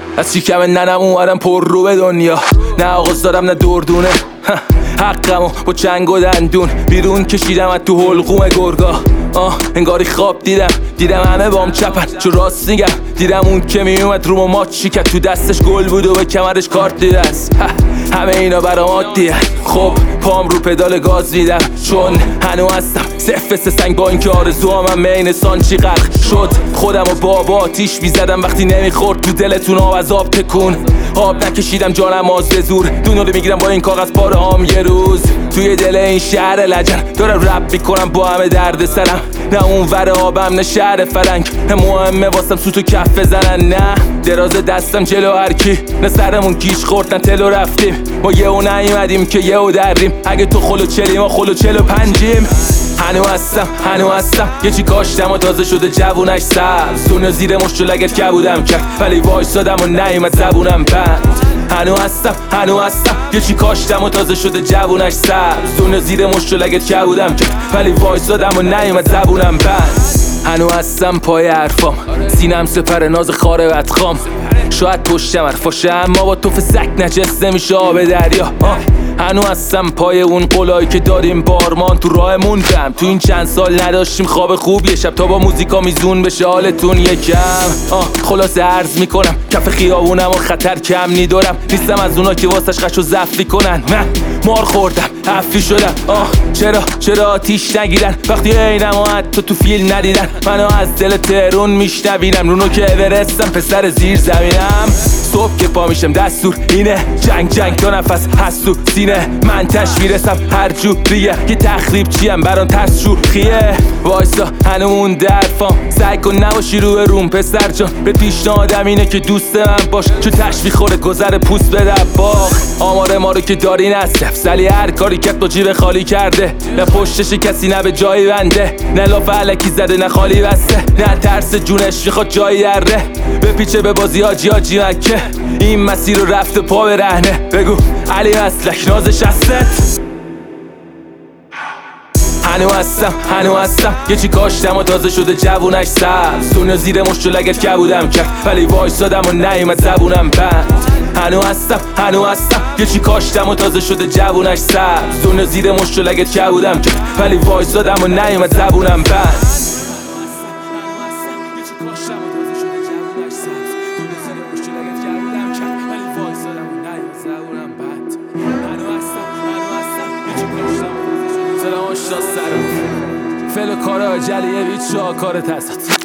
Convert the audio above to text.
از شکم ننم اومدم پر رو به دنیا. نه آغاز دارم نه دردونه، حقمو با چنگ و دندون بیرون کشیدم از تو حلقوم گرگا. انگاری خواب دیدم همه بام چپن، چون راست میگم دیدم اون که میومد رومو ماچ شکت، تو دستش گل بود و به کمرش کارت دیده است. همه اینا برام عادیه. خب پام رو پدال گاز میدم چون هنو هستم صفر سنگ، با اینکه آرزوامم مین سانچی غرق شد. خودم و بابا آتیش میزدم وقتی نمیخورد تو دلتون آب از آب تکون. آب نکشیدم جانم آز به زور، دونو رو میگیرم با این کاغذ پاره هام یه روز. توی دل این شهر لجن دارم رپ میکنم با همه درد سرم، نه اون ور آبم نه شهر فرنگ. مهمه واسم سوتو کف بزنن، نه دراز دستم جلو هرکی، نه سرمون کیش خورد نه تلو رفتیم. ما یه او نیومدیم که یه او دریم، اگه تو خلو چلی ما خلو 45یم. هنو هستم یه چی کاشتم و تازه شده جوونش سبز، دنیا زیر مشت و لگت کبودم کرد ولی وایسادم و نیومد زبونم بند. هنو هستم یه چی کاشتم و تازه شده جوونش سبز، دنیا زیر مشت و لگت کبودم کرد ولی وایسادم و نیومد زبونم بند. هنو هستم پای حرفام، سینم سپر ناز خاره بدخام. شاید پشتم حرفاشه اما با توف سک نجس نمیشه آب دریا. هنو هستم پای اون قولایی که داریم بارمان تو راهمون کم. تو این چند سال نداشتیم خواب خوب، یه شب تا با موزیکا میزون بشه حالتون یکم. خلاصه عرض میکنم کف خیابونم و خطر کم نیدارم، نیستم از اونا که واسش قش و زفی کنن. من مار خوردم عفی شدم. چرا آتیش نگیرن وقتی اینم و حتی تو فیلم ندیدن. منو از دل تهرون میشنوینم رونو که اورستم پسر زیر زمینم. صبح که پا میشم دستور اینه جنگ تا نفس هست تو سینه. من تش میرسم هر جوریه که تخریب چیم برام ترس شوخیه. وایسا هنومون درفام، سعی کن نباشی روی روم پسر جان. به پیشنهادم اینه که دوست من باش، چون تش میخوره گذر پوست به دباغ. آمار ما رو که داری نصف سلی هر کاری که با جیب خالی کرده، نه پشتش کسی نه به جایی بنده، نه لاف علکی زده نه خالی بسته، نه ترس جونش میخواد جایی اره. بپیچه به بازی حاجی مکه، این مسیر رو رفته پا به رهنه. بگو علی مسلک نازش هستت. هنو هستم یه چی کاشتم و تازه شده جوونش سبز، دنیا زیر مشت و لگت کبودم کرد ولی وایسادم و نیومد زبونم بند. هنو هستم یه چی کاشتم و تازه شده جوونش سبز، دنیا زیر مشت و لگت کبودم کرد ولی وایسادم و نیومد زبونم بند. فعل و کار جلیه ویچ شاکار تست